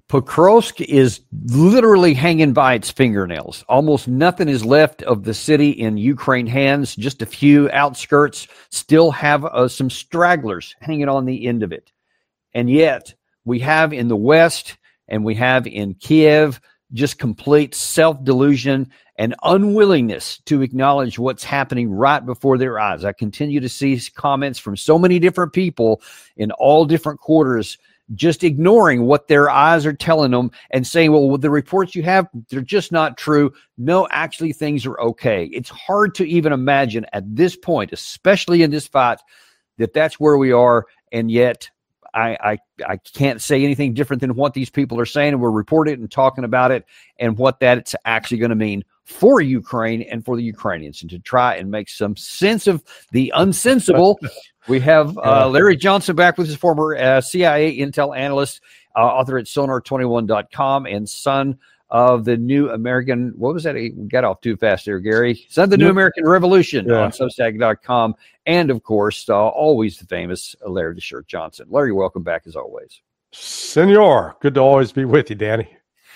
Pokrovsk is literally hanging by its fingernails. Almost nothing is left of the city in Ukraine hands. Just a few outskirts still have some stragglers hanging on the end of it. And yet we have in the West and we have in Kiev just complete self-delusion and unwillingness to acknowledge what's happening right before their eyes. I continue to see comments from so many different people in all different quarters just ignoring what their eyes are telling them and saying, well, the reports you have, they're just not true. No, actually, things are okay. It's hard to even imagine at this point, especially in this fight, that that's where we are. And yet I can't say anything different than what these people are saying. And we're reporting it and talking about it and what that's actually going to mean for Ukraine and for the Ukrainians. And to try and make some sense of the unsensible, we have Larry Johnson back with his former CIA intel analyst, author at sonar21.com, and son of the New American, what was that? We got off too fast there, Gary. Son of the New American Revolution on Substack.com. And, of course, always the famous Larry the Shirt Johnson. Larry, welcome back as always. Senor, good to always be with you, Danny.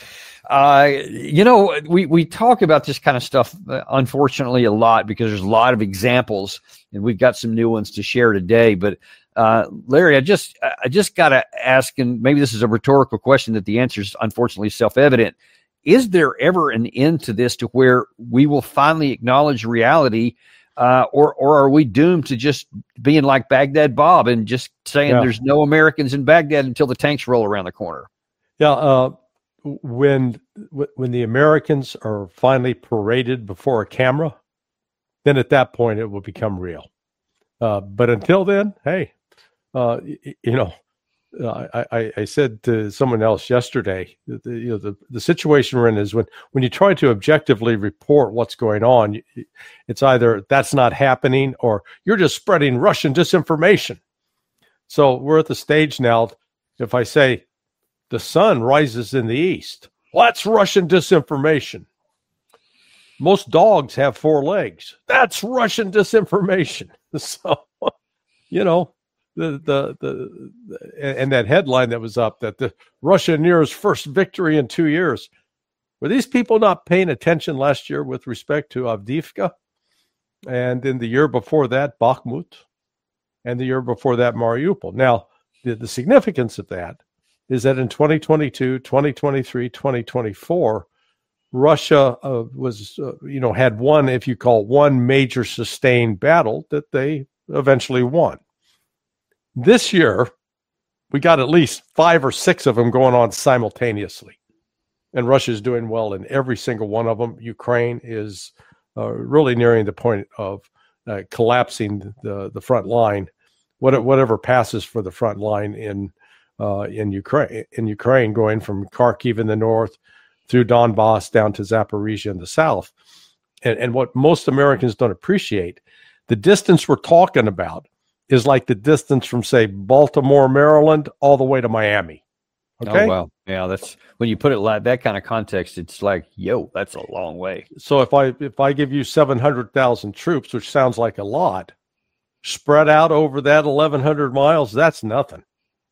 We talk about this kind of stuff, unfortunately, a lot because there's a lot of examples, and we've got some new ones to share today. But Larry, I just got to ask, and maybe this is a rhetorical question that the answer is unfortunately self-evident. Is there ever an end to this to where we will finally acknowledge reality, or are we doomed to just being like Baghdad Bob and just saying there's no Americans in Baghdad until the tanks roll around the corner? Yeah. When the Americans are finally paraded before a camera, then at that point it will become real. But until then, hey, I said to someone else yesterday, the situation we're in is when you try to objectively report what's going on, it's either that's not happening or you're just spreading Russian disinformation. So we're at the stage now, if I say, the sun rises in the east, well, that's Russian disinformation. Most dogs have 4 legs. That's Russian disinformation. So, and that headline that was up, that the Russianeers' first victory in 2 years. Were these people not paying attention last year with respect to Avdiivka? And in the year before that, Bakhmut? And the year before that, Mariupol. Now, the significance of that is that in 2022, 2023, 2024, Russia had one major sustained battle that they eventually won. This year, we got at least 5 or 6 of them going on simultaneously. And Russia's doing well in every single one of them. Ukraine is really nearing the point of collapsing the front line, whatever passes for the front line in Ukraine, going from Kharkiv in the north through Donbass down to Zaporizhia in the south. And what most Americans don't appreciate, the distance we're talking about is like the distance from, say, Baltimore, Maryland, all the way to Miami. Okay? Oh, wow. Yeah, that's when you put it like that kind of context, it's like, yo, that's a long way. So if I give you 700,000 troops, which sounds like a lot, spread out over that 1,100 miles, that's nothing.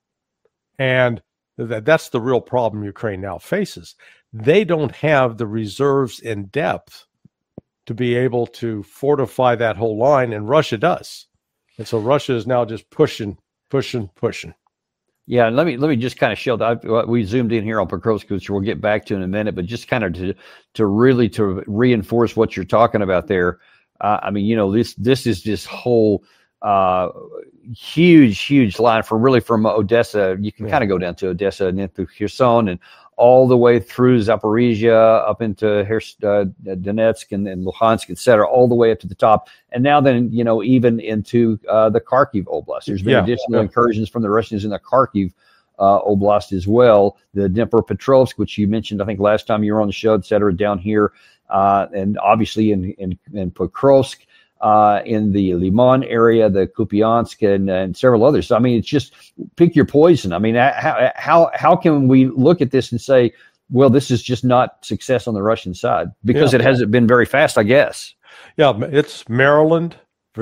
And that's the real problem Ukraine now faces. They don't have the reserves in depth to be able to fortify that whole line, and Russia does. And so Russia is now just pushing. Yeah, and let me just kind of show that we zoomed in here on Pokrovsk, which we'll get back to in a minute, but just kind of to reinforce what you're talking about there. This is this whole huge line from Odessa. You can kind of go down to Odessa and then through Kherson and all the way through Zaporizhia up into Donetsk and Luhansk, et cetera, all the way up to the top. And now then, even into the Kharkiv Oblast. There's been additional incursions from the Russians in the Kharkiv Oblast as well. The Dnipropetrovsk, which you mentioned, I think last time you were on the show, et cetera, down here. And obviously in Pokrovsk, in the Liman area, the Kupiansk, and several others. So, I mean, it's just pick your poison. I mean, how can we look at this and say, well, this is just not success on the Russian side because it hasn't been very fast, I guess. Yeah, it's Maryland,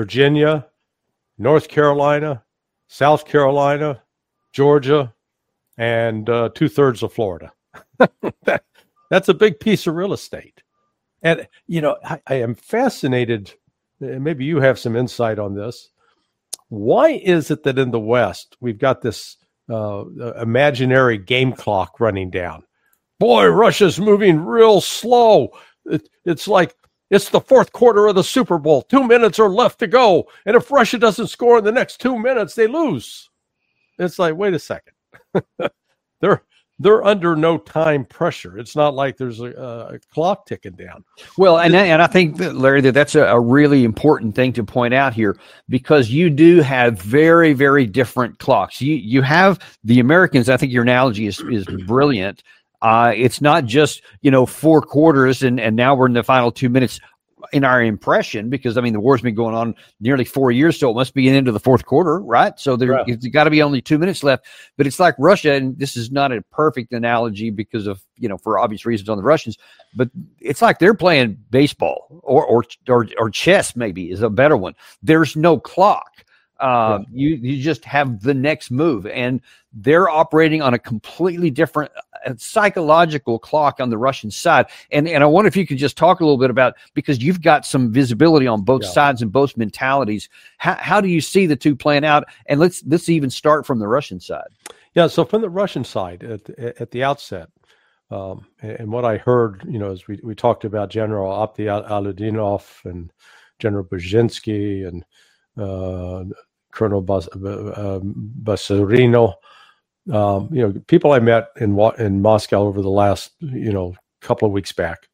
Virginia, North Carolina, South Carolina, Georgia, and 2/3 of Florida. That's a big piece of real estate. And, I am fascinated, and maybe you have some insight on this. Why is it that in the West, we've got this imaginary game clock running down? Boy, Russia's moving real slow. It's like it's the fourth quarter of the Super Bowl. 2 minutes are left to go. And if Russia doesn't score in the next 2 minutes, they lose. It's like, wait a second. They're under no time pressure. It's not like there's a clock ticking down. Well, and I think, Larry, that's a really important thing to point out here, because you do have very, very different clocks. You have the Americans. I think your analogy is brilliant. It's not just, 4 quarters and now we're in the final 2 minutes in our impression, because the war's been going on nearly 4 years, so it must be into the fourth quarter, right? So it's got to be only 2 minutes left. But it's like Russia, and this is not a perfect analogy because of, for obvious reasons on the Russians, but it's like they're playing baseball or chess, maybe is a better one. There's no clock. You just have the next move, and they're operating on a completely different psychological clock on the Russian side. And I wonder if you could just talk a little bit about, because you've got some visibility on both sides and both mentalities. How do you see the two playing out? And let's even start from the Russian side. Yeah. So from the Russian side at the outset, and what I heard, as we talked about General Abdi-Aludinov and General Brzezinski and Colonel Basarino, people I met in Moscow over the last, couple of weeks back.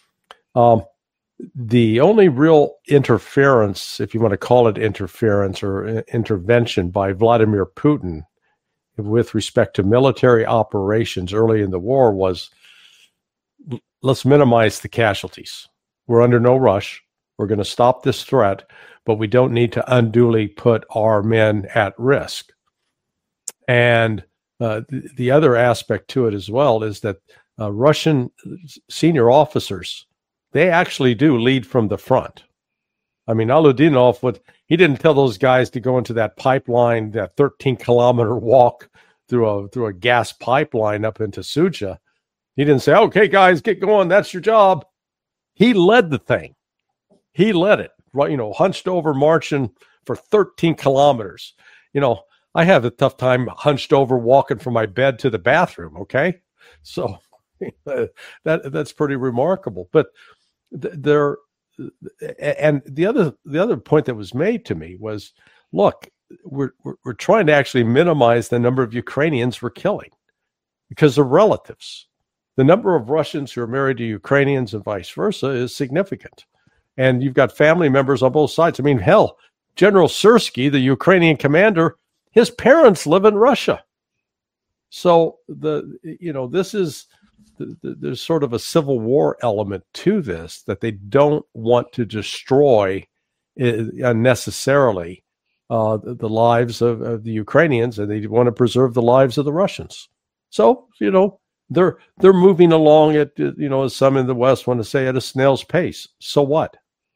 The only real interference, if you want to call it interference or intervention by Vladimir Putin with respect to military operations early in the war was, let's minimize the casualties. We're under no rush. We're going to stop this threat, but we don't need to unduly put our men at risk. And the other aspect to it as well is that Russian senior officers, they actually do lead from the front. Aludinov, he didn't tell those guys to go into that pipeline, that 13-kilometer walk through a gas pipeline up into Suja. He didn't say, okay, guys, get going. That's your job. He led the thing. He led it, right? Hunched over, marching for 13 kilometers. I have a tough time hunched over walking from my bed to the bathroom. Okay. So that's pretty remarkable. But and the other point that was made to me was, look, we're trying to actually minimize the number of Ukrainians we're killing because they're relatives. The number of Russians who are married to Ukrainians and vice versa is significant. And you've got family members on both sides. Hell, General Syrskyi, the Ukrainian commander, his parents live in Russia. So this is there's sort of a civil war element to this, that they don't want to destroy unnecessarily the lives of the Ukrainians, and they want to preserve the lives of the Russians. So they're moving along at as some in the West want to say, at a snail's pace. So what?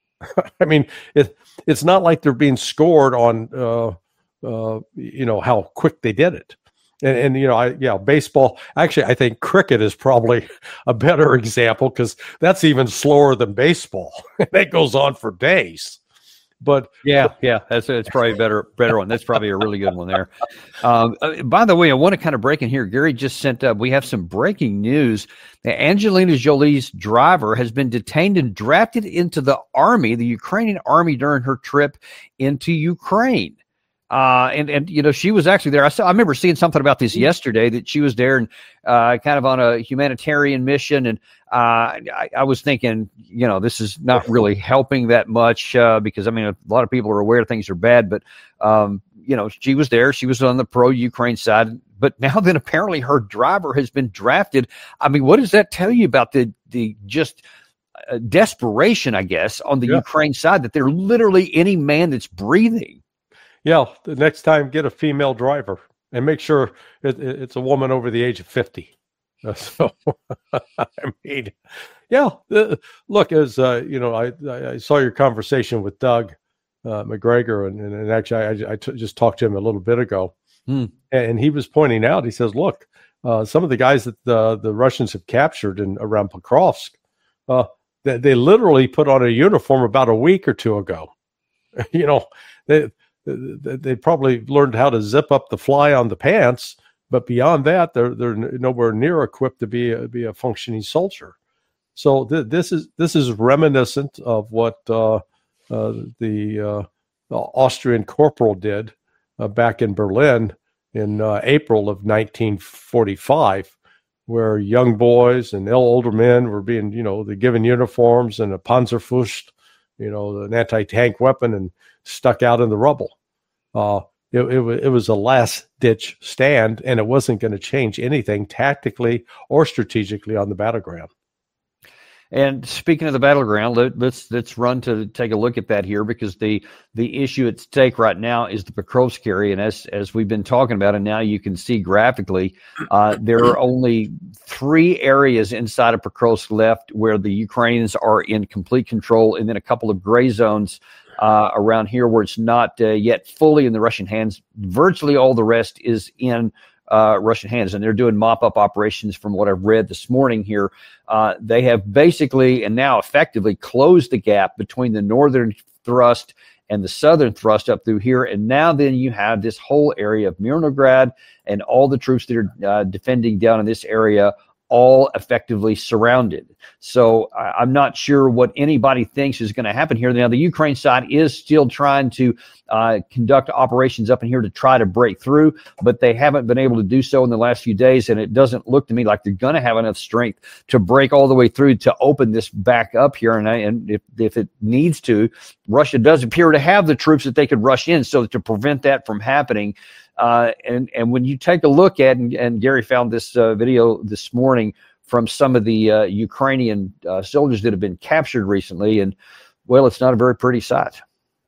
It's not like they're being scored on how quick they did it. And baseball. Actually, I think cricket is probably a better example, because that's even slower than baseball. That goes on for days. But it's probably a better one. That's probably a really good one there. By the way, I want to kind of break in here. Gary just sent up. We have some breaking news. Angelina Jolie's driver has been detained and drafted into the army, the Ukrainian army, during her trip into Ukraine. And she was actually there. I remember seeing something about this yesterday, that she was there and kind of on a humanitarian mission. And I was thinking, this is not really helping that much because, a lot of people are aware things are bad. But, she was there. She was on the pro-Ukraine side. But now then apparently her driver has been drafted. What does that tell you about the just desperation, I guess, on the Ukraine side, that they're literally any man that's breathing? Yeah, the next time, get a female driver and make sure it's a woman over the age of 50. Look, as I saw your conversation with Doug McGregor, and actually I just talked to him a little bit ago. And he was pointing out, he says, look, some of the guys that the Russians have captured around Pokrovsk, they literally put on a uniform about a week or two ago. You know, they probably learned how to zip up the fly on the pants, but beyond that, they're nowhere near equipped to be a functioning soldier. So this is reminiscent of what the Austrian corporal did back in Berlin in April of 1945, where young boys and older men were being, they're given uniforms and a Panzerfaust, an anti-tank weapon, and stuck out in the rubble. It was a last-ditch stand, and it wasn't going to change anything tactically or strategically on the battleground. And speaking of the battleground, let's run to take a look at that here, because the issue at stake right now is the Pokrovsk area, and as we've been talking about, and now you can see graphically, there are only 3 areas inside of Pokrovsk left where the Ukrainians are in complete control, and then a couple of gray zones around here where it's not yet fully in the Russian hands. Virtually all the rest is in Russian hands, and they're doing mop-up operations from what I've read this morning here. They have basically and now effectively closed the gap between the northern thrust and the southern thrust up through here, and now then you have this whole area of Mirnograd and all the troops that are defending down in this area all effectively surrounded. So I'm not sure what anybody thinks is going to happen here. Now, the Ukraine side is still trying to conduct operations up in here to try to break through, but they haven't been able to do so in the last few days, and it doesn't look to me like they're going to have enough strength to break all the way through to open this back up here. And if it needs to, Russia does appear to have the troops that they could rush in, so to prevent that from happening. And when you take a look at, and Gary found this video this morning from some of the Ukrainian soldiers that have been captured recently, and well, it's not a very pretty sight.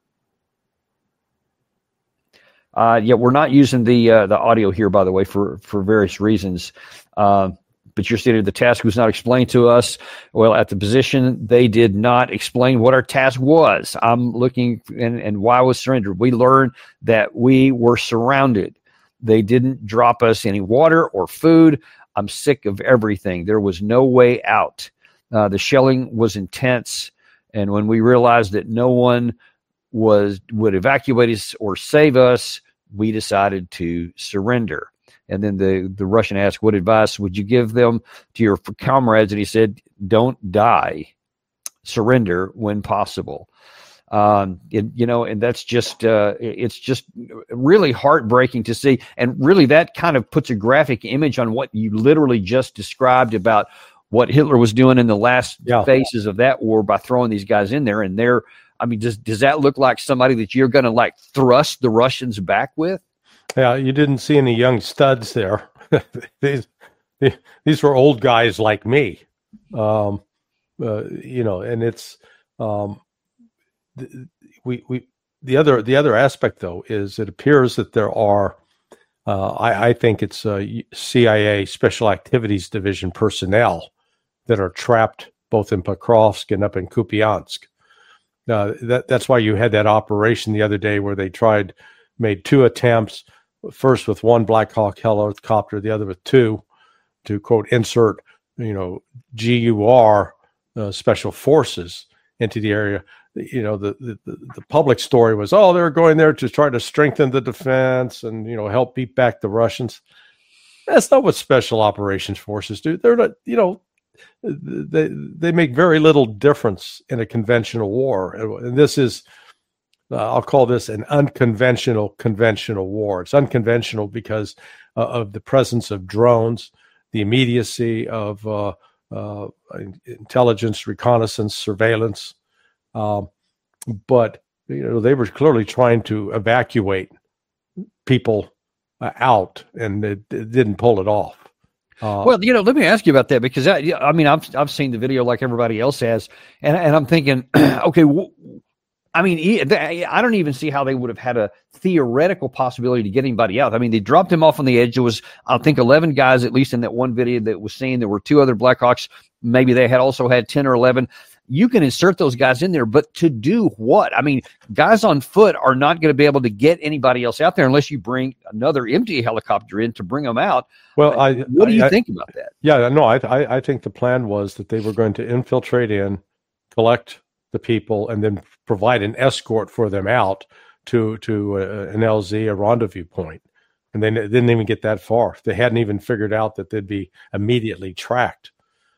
We're not using the audio here, by the way, for various reasons. But you're stating the task was not explained to us. Well, at the position, they did not explain what our task was. I'm looking and why was surrendered. We learned that we were surrounded. They didn't drop us any water or food. I'm sick of everything. There was no way out. The shelling was intense. And when we realized that no one would evacuate us or save us, we decided to surrender. And then the Russian asked, what advice would you give them to your comrades? And he said, don't die, surrender when possible. And that's just, it's just really heartbreaking to see. And really that kind of puts a graphic image on what you literally just described about what Hitler was doing in the last phases of that war by throwing these guys in there. And does that look like somebody that you're going to thrust the Russians back with? Yeah, you didn't see any young studs there. These were old guys like me, and it's the other aspect though is it appears that there are, I think it's CIA Special Activities Division personnel that are trapped both in Pokrovsk and up in Kupiansk. That's why you had that operation the other day where they made 2 attempts. First with 1 Black Hawk helicopter, the other with 2, to quote insert, GUR special forces into the area. The public story was, they're going there to try to strengthen the defense and help beat back the Russians. That's not what special operations forces do. They're not, they make very little difference in a conventional war, and this is. I'll call this an unconventional conventional war. It's unconventional because of the presence of drones, the immediacy of intelligence, reconnaissance, surveillance. But they were clearly trying to evacuate people out, and it didn't pull it off. Well, let me ask you about that, because I've seen the video like everybody else has, and I'm thinking, okay. I don't even see how they would have had a theoretical possibility to get anybody out. They dropped him off on the edge. There was, I think, 11 guys, at least in that one video that was seen. There were 2 other Blackhawks. Maybe they had also had 10 or 11. you can insert those guys in there, but to do what? I mean, guys on foot are not going to be able to get anybody else out there unless you bring another empty helicopter in to bring them out. Well, what do you think about that? Yeah, no, I think the plan was that they were going to infiltrate in, collect the people, and then provide an escort for them out to an LZ, a rendezvous point. And they didn't even get that far. They hadn't even figured out that they'd be immediately tracked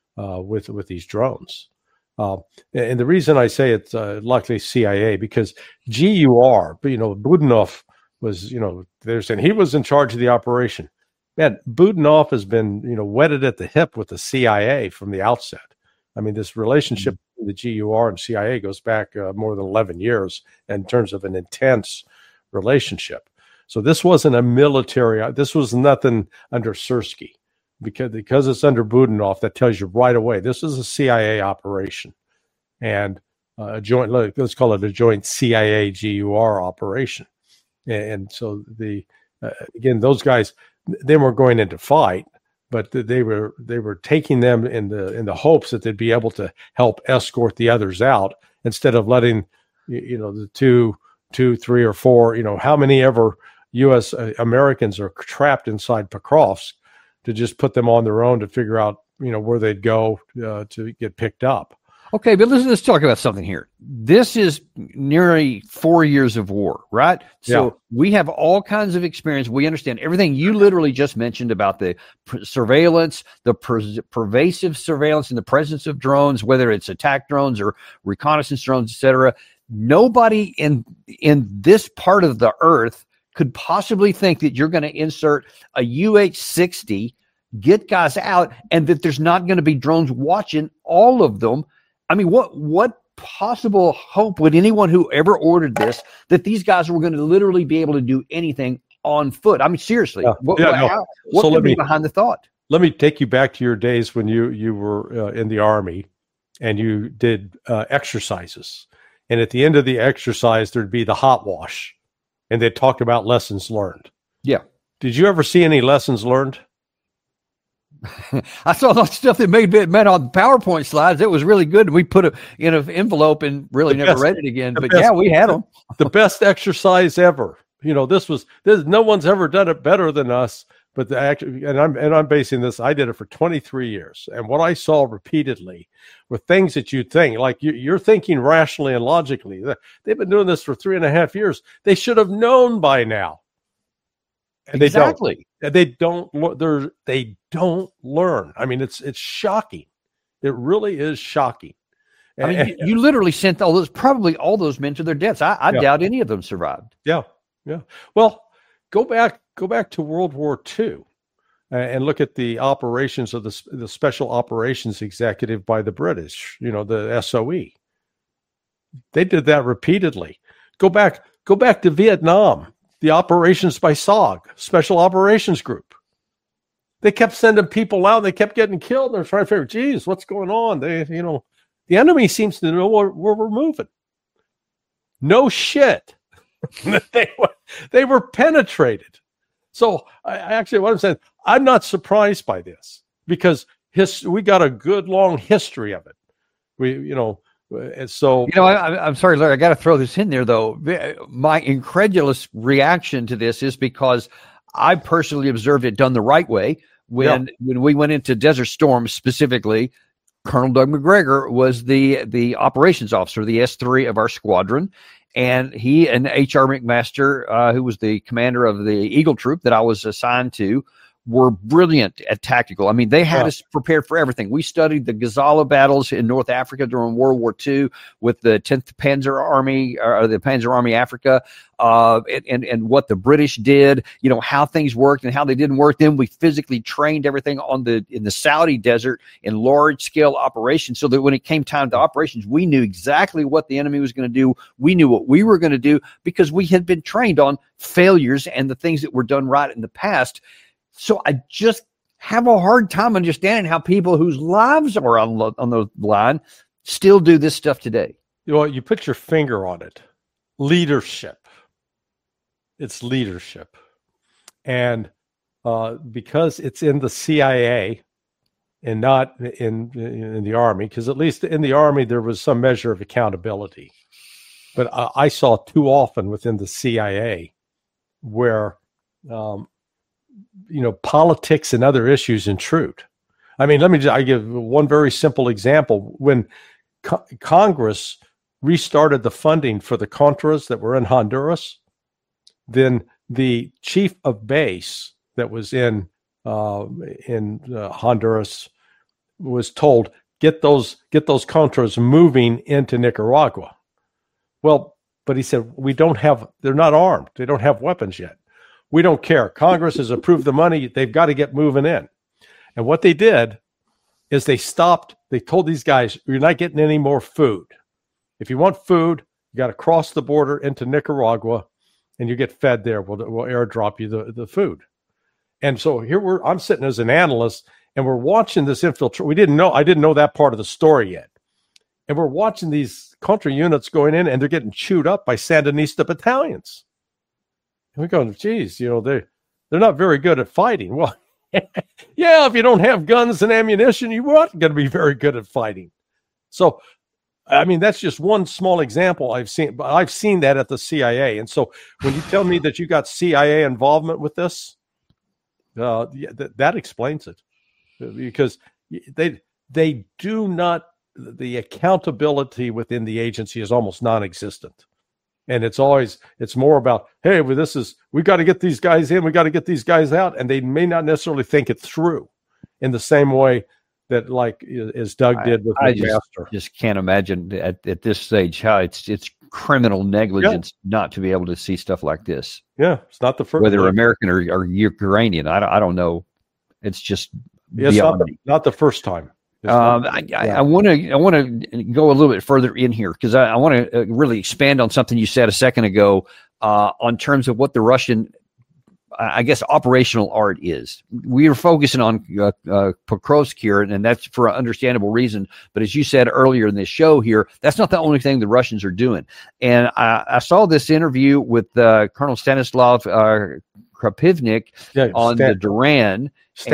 with these drones. And the reason I say it's likely CIA, because GUR, Budanov was, they're saying he was in charge of the operation. Man, Budanov has been, wetted at the hip with the CIA from the outset. I mean, this relationship between the GUR and CIA goes back more than 11 years in terms of an intense relationship. So this wasn't a military, this was nothing under Sersky. Because it's under Budanov, that tells you right away this is a CIA operation, and a joint. Let's call it a joint CIA GUR operation. And so again, those guys, they weren't going into fight, but they were taking them in the hopes that they'd be able to help escort the others out instead of letting the two, 3, or 4, how many ever U.S. Americans are trapped inside Pokrovsk, to just put them on their own to figure out, where they'd go to get picked up. Okay, but let's talk about something here. This is nearly 4 years of war, right? So we have all kinds of experience. We understand everything you literally just mentioned about the surveillance, the pervasive surveillance and the presence of drones, whether it's attack drones or reconnaissance drones, et cetera. Nobody in this part of the earth could possibly think that you're going to insert a UH-60, get guys out, and that there's not going to be drones watching all of them. I mean, what possible hope would anyone who ever ordered this, that these guys were going to literally be able to do anything on foot? I mean, seriously, what could be behind the thought? Let me take you back to your days when you were in the Army and you did exercises. And at the end of the exercise, there'd be the hot wash. And they talked about lessons learned. Yeah. Did you ever see any lessons learned? I saw that stuff that meant on PowerPoint slides. It was really good. We put it in an envelope and really never read it again. But we had them. The best exercise ever. This no one's ever done it better than us. But I'm basing this. I did it for 23 years, and what I saw repeatedly were things that you think, like you're thinking rationally and logically. They've been doing this for 3.5 years. They should have known by now, and exactly. They don't. They don't learn. I mean, it's shocking. It really is shocking. I mean, you literally sent probably all those men to their deaths. I doubt any of them survived. Yeah. Well, go back to World War II and look at the operations of the Special Operations Executive by the British, the SOE. They did that repeatedly. Go back to Vietnam, the operations by SOG, Special Operations Group. They kept sending people out. They kept getting killed. They're trying to figure, geez, what's going on? The enemy seems to know where we're moving. No shit. They were penetrated. So what I'm saying, I'm not surprised by this because we got a good long history of it. And so I'm sorry, Larry, I got to throw this in there though. My incredulous reaction to this is because I personally observed it done the right way. When we went into Desert Storm specifically, Colonel Doug McGregor was the operations officer, the S3 of our squadron. And he and H.R. McMaster, who was the commander of the Eagle Troop that I was assigned to, were brilliant at tactical. I mean, they had us prepared for everything. We studied the Gazala battles in North Africa during World War II with the 10th Panzer Army, or the Panzer Army Africa, and what the British did, how things worked and how they didn't work. Then we physically trained everything in the Saudi desert in large scale operations, so that when it came time to operations, we knew exactly what the enemy was going to do. We knew what we were going to do because we had been trained on failures and the things that were done right in the past. So I just have a hard time understanding how people whose lives are on the line still do this stuff today. You put your finger on it. Leadership. It's leadership. And because it's in the CIA, and not in the Army, because at least in the Army there was some measure of accountability. But I saw too often within the CIA where politics and other issues intrude. I mean, I give one very simple example. When Congress restarted the funding for the Contras that were in Honduras, then the chief of base that was in Honduras was told, get those Contras moving into Nicaragua. Well, but he said, they're not armed. They don't have weapons yet. We don't care. Congress has approved the money. They've got to get moving in. And what they did is they told these guys, you're not getting any more food. If you want food, you got to cross the border into Nicaragua and you get fed there. We'll airdrop you the food. And so here I'm sitting as an analyst and we're watching this infiltration. I didn't know that part of the story yet. And we're watching these Contra units going in and they're getting chewed up by Sandinista battalions. And we're going, geez, they're not very good at fighting. Well, yeah, if you don't have guns and ammunition, you aren't going to be very good at fighting. So, I mean, that's just one small example I've seen, but I've seen that at the CIA. And so when you tell me that you got CIA involvement with this, that explains it, because they do not, the accountability within the agency is almost non-existent. And it's more about, hey, we got to get these guys in, we got to get these guys out. And they may not necessarily think it through in the same way that, like, as Doug did with McMaster. I just can't imagine at this stage how it's criminal negligence not to be able to see stuff like this. Yeah, it's not the first. Whether American or Ukrainian, I don't know. It's just not the first time. I want to go a little bit further in here because I want to really expand on something you said a second ago on terms of what the Russian, I guess, operational art is. We are focusing on Pokrovsk here, and that's for an understandable reason. But as you said earlier in this show here, that's not the only thing the Russians are doing. And I saw this interview with Colonel Stanislav Krapivnik on the Duran.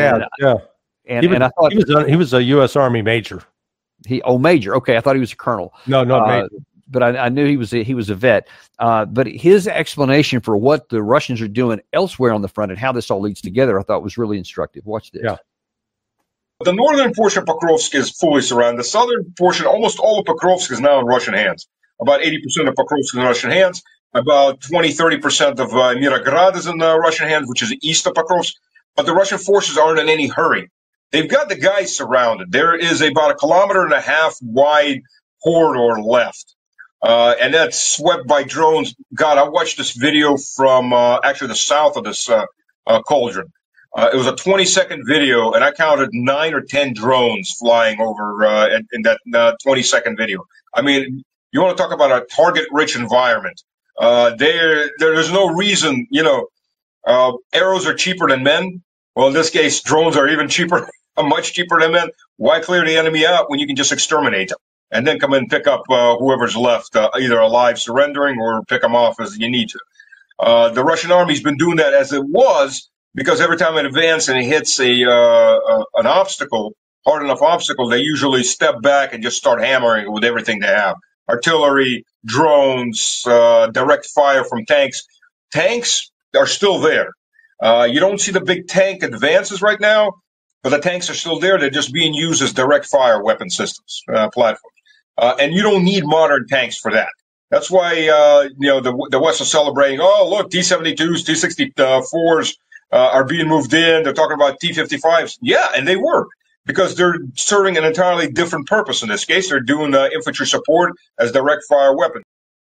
And I thought he was a U.S. Army major. Major. Okay, I thought he was a colonel. No, major. But I knew he was a vet. But his explanation for what the Russians are doing elsewhere on the front and how this all leads together, I thought was really instructive. Watch this. Yeah. The northern portion of Pokrovsk is fully surrounded. The southern portion, almost all of Pokrovsk, is now in Russian hands. About 80% of Pokrovsk is in Russian hands. About 20-30% of Mirograd is in Russian hands, which is east of Pokrovsk. But the Russian forces aren't in any hurry. They've got the guys surrounded. There is about 1.5 kilometer wide corridor left. And that's swept by drones. God, I watched this video from actually the south of this cauldron. It was a 20-second video, and I counted 9 or 10 drones flying over in that 20-second video. I mean, you want to talk about a target-rich environment. There's no reason, arrows are cheaper than men. Well, in this case, drones are even cheaper, much cheaper than men. Why clear the enemy out when you can just exterminate them and then come in and pick up whoever's left, either alive surrendering or pick them off as you need to? The Russian army's been doing that as it was, because every time it advances and it hits an obstacle, hard enough obstacle, they usually step back and just start hammering it with everything they have. Artillery, drones, direct fire from tanks. Tanks are still there. You don't see the big tank advances right now, but the tanks are still there. They're just being used as direct fire weapon systems, platforms. And you don't need modern tanks for that. That's why, the West is celebrating, oh, look, T-72s, T-64s are being moved in. They're talking about T-55s. Yeah, and they work because they're serving an entirely different purpose. In this case, they're doing infantry support as direct fire weapons.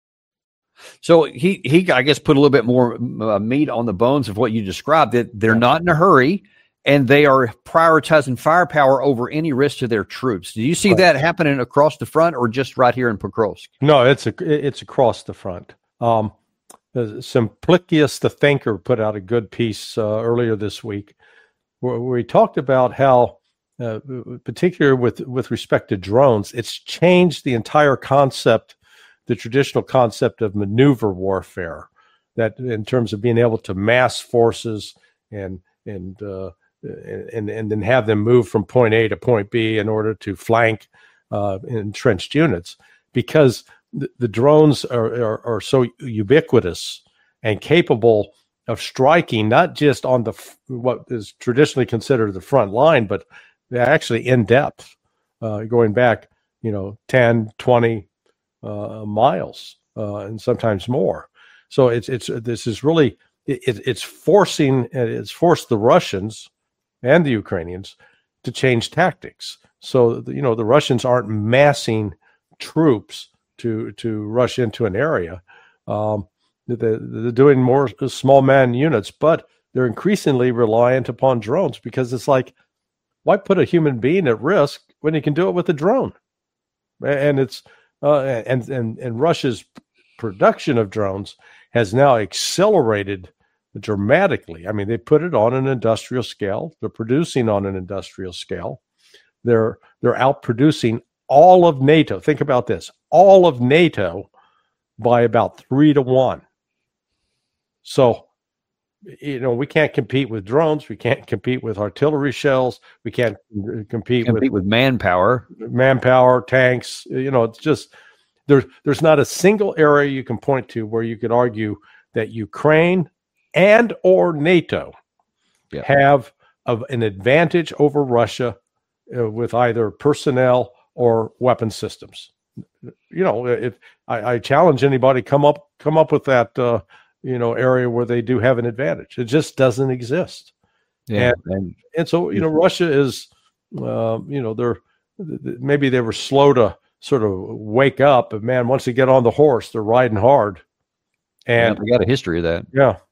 So he I guess, put a little bit more meat on the bones of what you described, that they're not in a hurry and they are prioritizing firepower over any risk to their troops. Do you see that happening across the front or just right here in Pokrovsk? No, it's across the front. Simplicius the Thinker put out a good piece earlier this week where he talked about how, particularly with respect to drones, it's changed the entire concept, the traditional concept of maneuver warfare, that in terms of being able to mass forces and and then have them move from point A to point B in order to flank entrenched units, because the drones are so ubiquitous and capable of striking not just on what is traditionally considered the front line, but they're actually in depth, going back 10, 20 miles, and sometimes more. So it's forced the Russians and the Ukrainians to change tactics. So the Russians aren't massing troops to rush into an area. They're doing more small man units, but they're increasingly reliant upon drones, because it's like, why put a human being at risk when you can do it with a drone? And it's and Russia's production of drones has now accelerated dramatically. I mean, they put it on an industrial scale. They're producing on an industrial scale. They're outproducing all of NATO. Think about this: all of NATO by about 3 to 1. So, we can't compete with drones. We can't compete with artillery shells. We can't compete with manpower, tanks. It's just there's not a single area you can point to where you could argue that Ukraine and or NATO have an advantage over Russia with either personnel or weapon systems. If I challenge anybody, come up with that area where they do have an advantage. It just doesn't exist. Yeah, and so Russia is maybe they were slow to sort of wake up, but man, once they get on the horse, they're riding hard. And we got a history of that. Yeah,